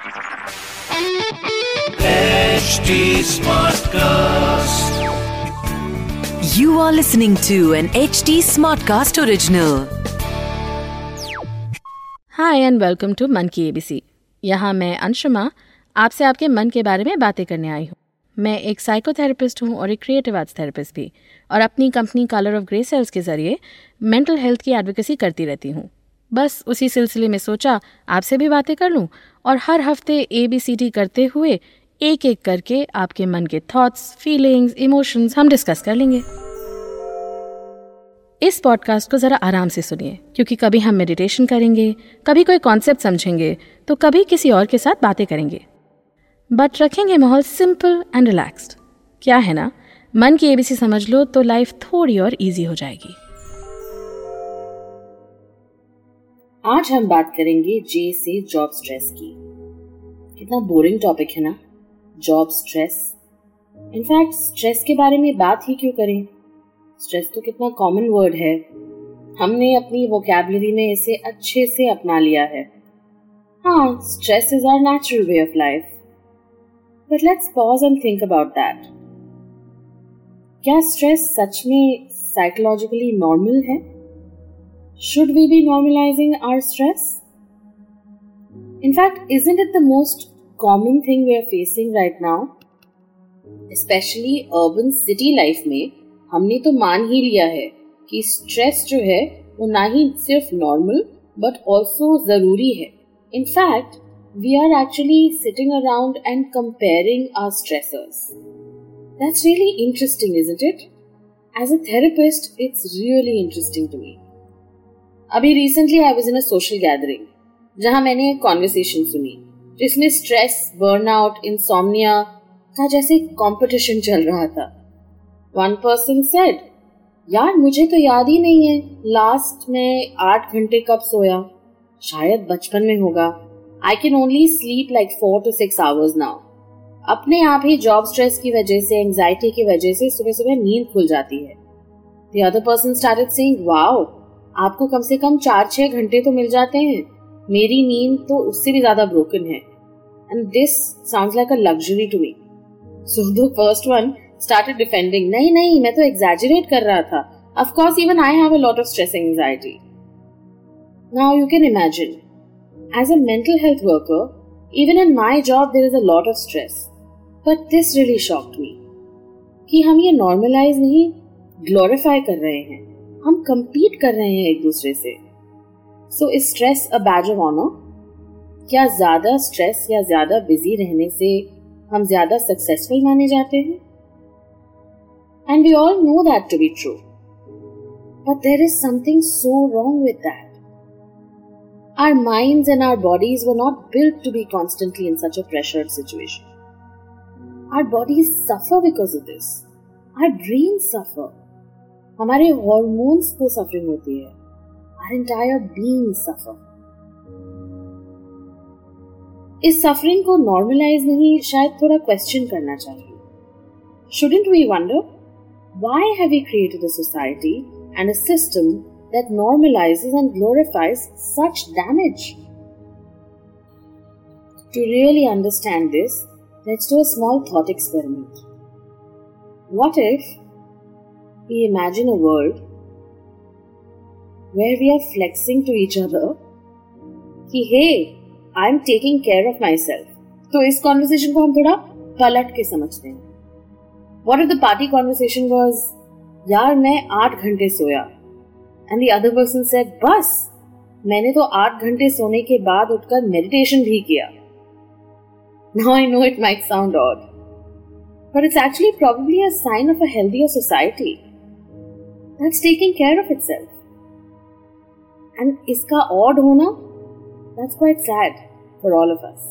HD Smartcast. You are listening to an HD Smartcast original. Hi and welcome to मन की ABC। यहाँ मैं अंशुमा आपसे आपके मन के बारे में बातें करने आई हूँ। मैं एक साइकोथेरेपिस्ट हूँ और एक क्रिएटिव आर्ट्स थेरेपिस्ट भी, और अपनी company Colour of Grey Cells के जरिए मेंटल हेल्थ की एडवोकेसी करती रहती हूँ। बस उसी सिलसिले में सोचा आपसे भी बातें कर लूँ और हर हफ्ते ABCD करते हुए एक एक करके आपके मन के थॉट्स, फीलिंग्स, इमोशंस हम डिस्कस कर लेंगे। इस पॉडकास्ट को ज़रा आराम से सुनिए, क्योंकि कभी हम मेडिटेशन करेंगे, कभी कोई कॉन्सेप्ट समझेंगे, तो कभी किसी और के साथ बातें करेंगे, बट रखेंगे माहौल सिंपल एंड रिलैक्स्ड। क्या है ना, मन की ABC समझ लो तो लाइफ थोड़ी और इजी हो जाएगी। आज हम बात करेंगे J से जॉब स्ट्रेस की। कितना बोरिंग टॉपिक है ना, जॉब स्ट्रेस। इनफैक्ट स्ट्रेस के बारे में बात ही क्यों करें, स्ट्रेस तो कितना कॉमन वर्ड है, हमने अपनी वोकैबुलरी में इसे अच्छे से अपना लिया है। हाँ, stress is our natural way of life, but let's pause and think about that. क्या स्ट्रेस सच में साइकोलॉजिकली नॉर्मल है? Should we be normalizing our stress? In fact, isn't it the most common thing we are facing right now? Especially urban city life में हमने तो मान ही लिया है कि स्ट्रेस जो है वो ना ही सिर्फ नॉर्मल बट ऑल्सो जरूरी है। In fact, we are actually sitting around and comparing our stressors. That's really interesting, isn't it? As a therapist, it's really interesting to me. अभी recently I was in a social gathering जहां मैंने एक conversation सुनी जिसमें stress, burnout, insomnia का जैसे competition चल रहा था। वन पर्सन सेड, यार मुझे तो याद ही नहीं है लास्ट में 8 घंटे कब सोया, शायद बचपन में होगा। I can only sleep like 4 to 6 hours now. अपने आप ही जॉब स्ट्रेस की वजह से, एंजाइटी की वजह से सुबह सुबह नींद खुल जाती है। The other person started saying, wow, आपको कम से कम 4-6 घंटे तो मिल जाते हैं, मेरी नींद तो उससे भी ज्यादा ब्रोकन है। And this sounds like a luxury to me. So the first one started defending, नहीं मैं तो एग्जैजरेट कर रहा था, of course even I have a lot of stress and anxiety. Now you can imagine, as a mental health worker even in my job there is a lot of stress, but this really shocked me कि हम ये normalise नहीं, glorify कर रहे हैं, हम compete कर रहे हैं एक दूसरे से। So is stress a badge of honour? क्या ज्यादा स्ट्रेस या ज्यादा बिजी रहने से हम ज्यादा सक्सेसफुल माने जाते हैं? And we all know that to be true, but there is something so wrong with that. Our minds and our bodies were not built to be constantly in such a pressured situation. Our bodies suffer because of this, our brain suffer, हमारे hormones को suffering होती है, our entire being सफर। इस suffering को normalise नहीं, शायद थोड़ा question करना चाहिए। Shouldn't we wonder why have we created a society and a system that normalizes and glorifies such damage? To really understand this, let's do a small thought experiment. What if we imagine a world where we are flexing to each other कि hey, I'm taking care of myself। तो इस conversation को हम थोड़ा पलट के समझते हैं। What if the party conversation was, यार मैं 8 घंटे सोया, and the other person said, बस मैंने तो 8 घंटे सोने के बाद उठकर मेडिटेशन भी किया। Now I know it might sound odd, but it's actually probably a sign of a healthier society that's taking care of itself. And इसका odd होना, that's quite sad for all of us.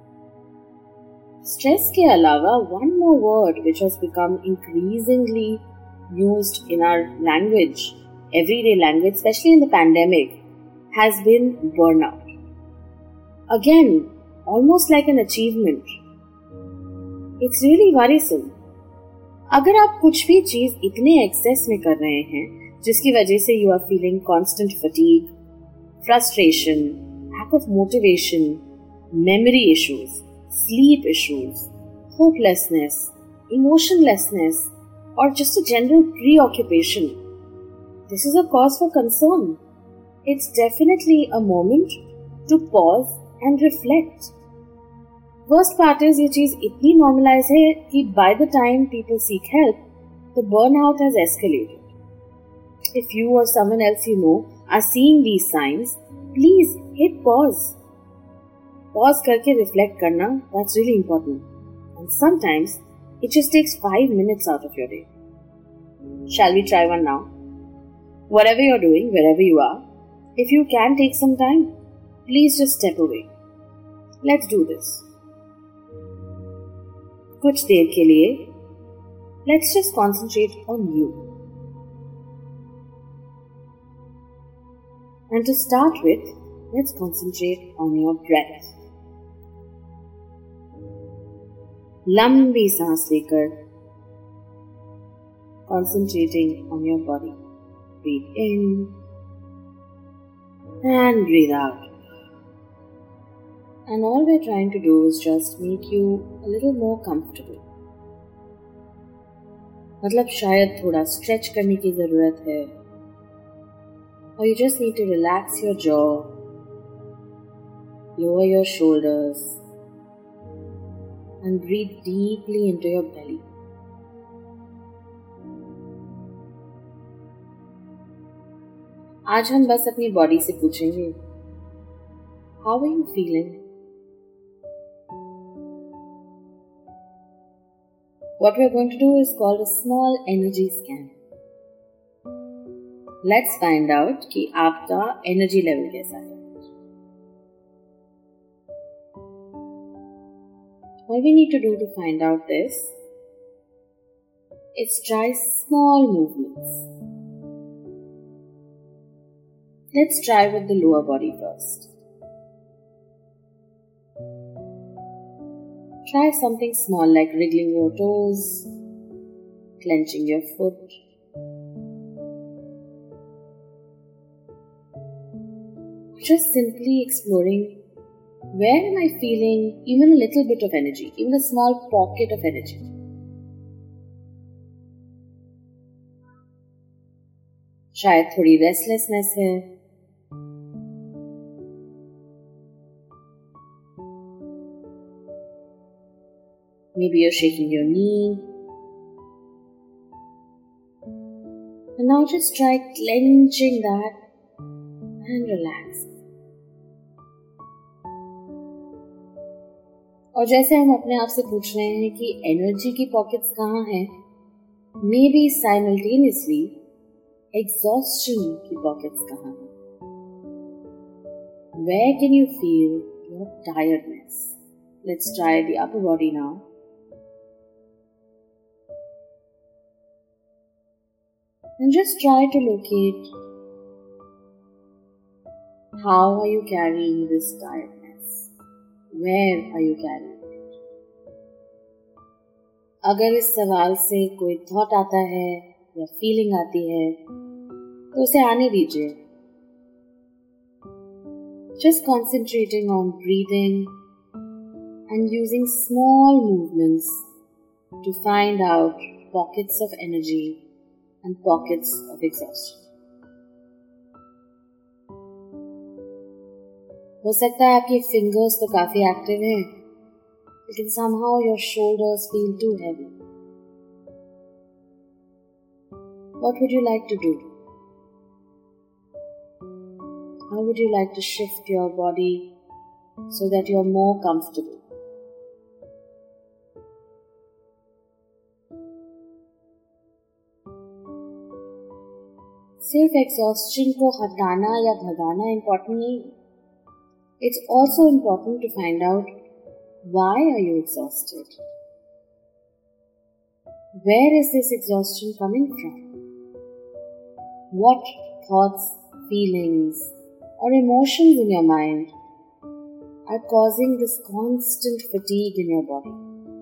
Stress के अलावा one more word which has become increasingly used in our language, everyday language, especially in the pandemic, has been burnout. Again, almost like an achievement. It's really worrisome. अगर आप कुछ भी चीज इतने access में कर रहे हैं जिसकी वजह से you are feeling constant fatigue, frustration, lack of motivation, memory issues, sleep issues, hopelessness, emotionlessness, or just a general preoccupation, this is a cause for concern. It's definitely a moment to pause and reflect. Worst part is ये चीज इतनी normalized है कि by the time people seek help, the burnout has escalated. If you or someone else you know are seeing these signs, please hit pause. Pause करके reflect करना, that's really important. And sometimes it just takes 5 minutes out of your day. Shall we try one now? Whatever you're doing, wherever you are, if you can take some time, please just step away. Let's do this. कुछ देर के लिए, let's just concentrate on you. And to start with, let's concentrate on your breath. लंबी सांस लेकर, concentrating on your body. Breathe in and breathe out. And all we're trying to do is just make you a little more comfortable. मतलब शायद थोड़ा stretch करने की ज़रूरत है, or you just need to relax your jaw, lower your shoulders, and breathe deeply into your belly. आज हम बस अपनी बॉडी से पूछेंगे, How are you feeling? What we are going to do is called a small energy scan. Let's find out कि आपका energy level कैसा है. What we need to do to find out this is try small movements. Let's try with the lower body first. Try something small like wriggling your toes, clenching your foot. Just simply exploring where am I feeling even a little bit of energy, even a small pocket of energy. शायद थोड़ी restlessness है, maybe you're shaking your knee. And now just try clenching that and relax. और जैसे हम अपने आप से पूछ रहे हैं कि एनर्जी की पॉकेट्स कहाँ हैं, maybe simultaneously exhaustion की पॉकेट्स कहाँ हैं. Where can you feel your tiredness? Let's try the upper body now. And just try to locate how are you carrying this tiredness? Where are you carrying it? अगर इस सवाल से कोई thought आता है या फीलिंग आती है तो उसे आने दीजिए. Just concentrating on breathing and using small movements to find out pockets of energy and pockets of exhaustion. हो सकता है आपकी फिंगर्स तो काफी एक्टिव हैं, लेकिन somehow your shoulders feel too heavy. What would you like to do? How would you like to shift your body so that you are more comfortable? सिर्फ exhaustion को हटाना या भगाना इम्पोर्टेंट नहीं. It's also important to find out why are you exhausted? Where is this exhaustion coming from? What thoughts, feelings, or emotions in your mind are causing this constant fatigue in your body?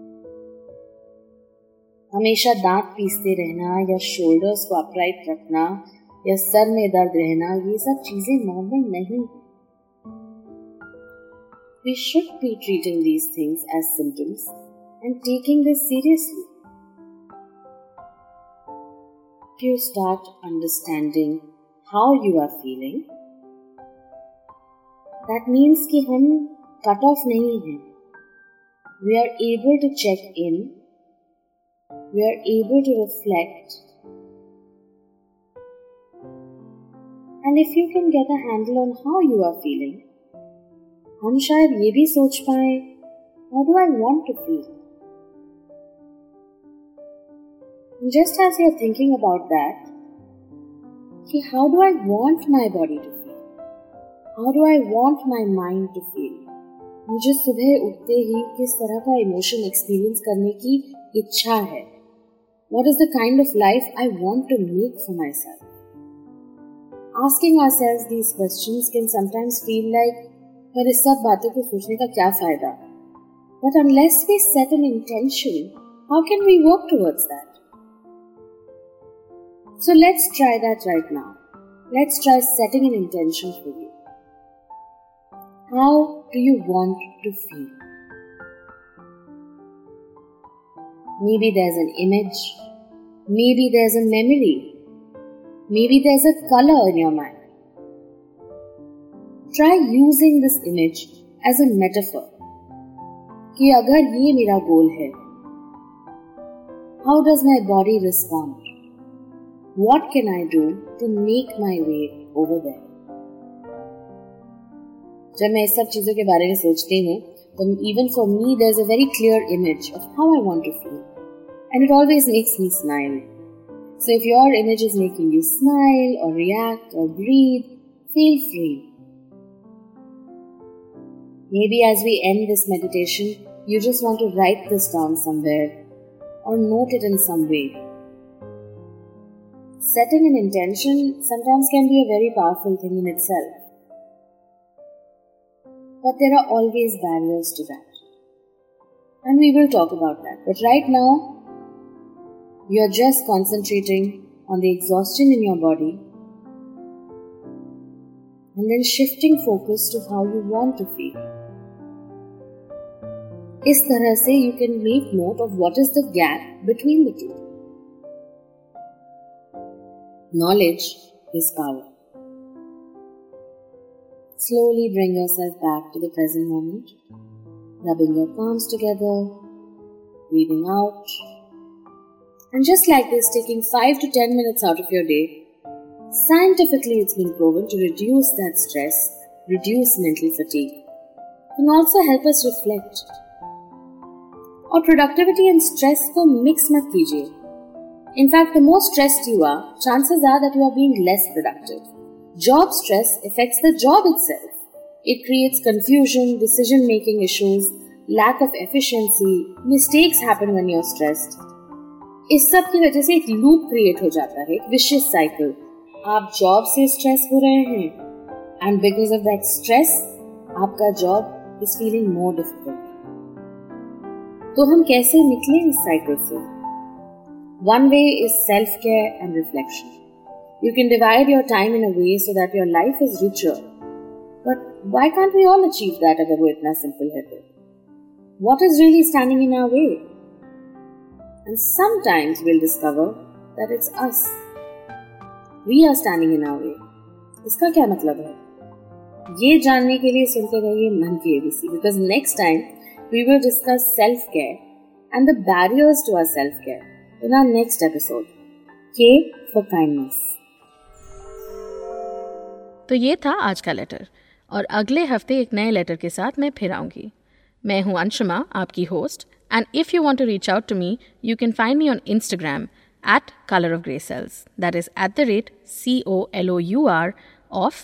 हमेशा दांत पीसते रहना या shoulders को upright रखना या sir में दर्द रहना, ये सब चीजें नॉर्मल नहीं. we should be treating these things as symptoms and taking this seriously. If you start understanding how you are feeling, that means कि हम cut off नहीं हैं. We are able to check in. We are able to reflect. And if you can get a handle on how you are feeling, हम शायद ये भी सोच पाए, how do I want to feel? And just as you're thinking about that, how do I want my body to feel? How do I want my mind to feel? मुझे सुबह उठते ही किस तरह का इमोशन एक्सपीरियंस करने की इच्छा है? What is the kind of life I want to make for myself? Asking ourselves these questions can sometimes feel like, पर इस सब बातों को सोचने का क्या फायदा? But unless we set an intention, how can we work towards that? So let's try that right now. Let's try setting an intention for you. How do you want to feel? Maybe there's an image. Maybe there's a memory. Maybe there's a color in your mind. Try using this image as a metaphor. कि अगर ये मेरा goal है, how does my body respond? What can I do to make my way over there? जब मैं इस सब चीजों के बारे में सोचती हूँ, तो even for me there's a very clear image of how I want to feel, and it always makes me smile. So if your image is making you smile or react or breathe, feel free. Maybe as we end this meditation, you just want to write this down somewhere or note it in some way. Setting an intention sometimes can be a very powerful thing in itself. But there are always barriers to that. And we will talk about that. But right now, you are just concentrating on the exhaustion in your body and then shifting focus to how you want to feel. इस तरह से you can make note of what is the gap between the two. Knowledge is power. Slowly bring yourself back to the present moment, rubbing your palms together, breathing out. And just like this, taking 5 to 10 minutes out of your day, scientifically it's been proven to reduce that stress, reduce mental fatigue, and also help us reflect. और productivity and stress को mix मत कीजिए. In fact, the more stressed you are, chances are that you are being less productive. Job stress affects the job itself. It creates confusion, decision-making issues, lack of efficiency, mistakes happen when you're stressed. इस सब की वजह से एक loop create हो जाता है, एक विशियस साइकिल. आप जॉब से स्ट्रेस हो रहे हैं and because of that stress आपका job is feeling more difficult. तो हम कैसे निकले इस साइकिल से? One way is self care and reflection. You can divide your time in a way so that your life is richer. But why can't we all achieve that अगर वो इतना simple है तो? What is really standing in our way? And sometimes we'll discover that it's us. We are standing in our way. इसका क्या मतलब है? ये जानने के लिए सुनते रहिए मन की ABC, because next time we will discuss self-care and the barriers to our self-care in our next episode. K for kindness. तो ये था आज का लेटर और अगले हफ्ते एक नए लेटर के साथ मैं फिर आऊंगी. मैं हूं अंशुमा, आपकी host, and if you want to reach out to me, you can find me on Instagram at Color of Grey Cells. That is @COLOUR of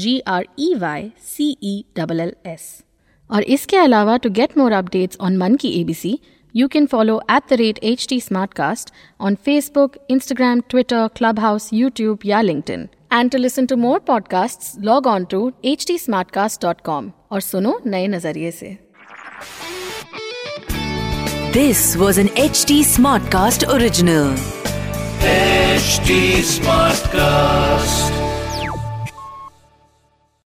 GREYCELLS. और इसके अलावा to get more updates on मन की ABC, you can follow @HT Smartcast on Facebook, Instagram, Twitter, Clubhouse, YouTube या LinkedIn. And to listen to more podcasts, log on to htsmartcast.com और सुनो नए नजरिए से. This was an HT Smartcast original. HT Smartcast.